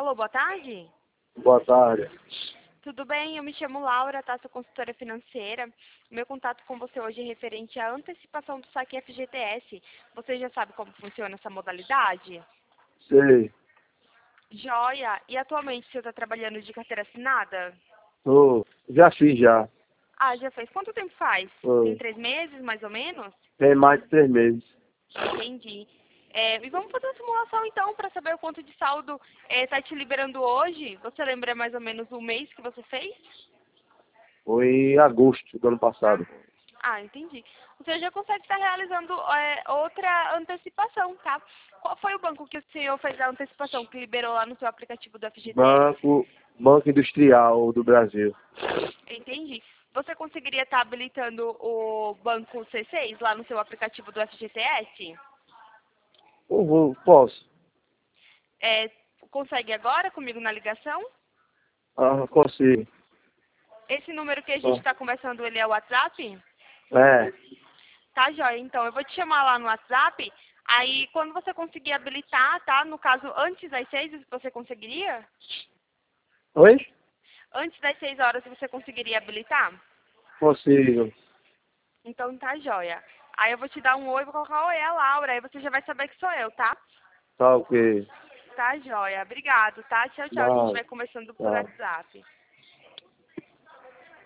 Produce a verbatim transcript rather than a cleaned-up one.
Alô, boa tarde. Boa tarde. Tudo bem? Eu me chamo Laura, tá? Sou consultora financeira. Meu contato com você hoje é referente à antecipação do saque F G T S. Você já sabe como funciona essa modalidade? Sei. Joia! E atualmente você está trabalhando de carteira assinada? Tô. Já fiz já. Ah, já fez. Quanto tempo faz? Tem Tô. três meses, mais ou menos? Tem mais de três meses. Entendi. É, e vamos fazer uma simulação então para saber o quanto de saldo está te liberando hoje. Você lembra mais ou menos o mês que você fez? Foi em agosto do ano passado. Ah, entendi. Você já consegue estar realizando é, outra antecipação, tá? Qual foi o banco que o senhor fez a antecipação, que liberou lá no seu aplicativo do F G T S? Banco, Banco Industrial do Brasil. Entendi. Você conseguiria estar habilitando o banco C seis lá no seu aplicativo do F G T S? Uhum, posso. É, consegue agora comigo na ligação? Ah, consigo. Esse número que a gente Ah, está conversando, ele é o WhatsApp? É. Tá, joia. Então, eu vou te chamar lá no WhatsApp. Aí, quando você conseguir habilitar, tá? No caso, antes das seis, você conseguiria? Oi? Antes das seis horas, você conseguiria habilitar? Consigo. Então, tá, joia. Aí, eu vou te dar um oi, vou colocar oi, é a Laura. Aí, você já vai saber que sou eu, tá? Tá ok. Tá, joia. Obrigado, tá? Tchau, tchau. A gente Não, vai conversando por tá. WhatsApp.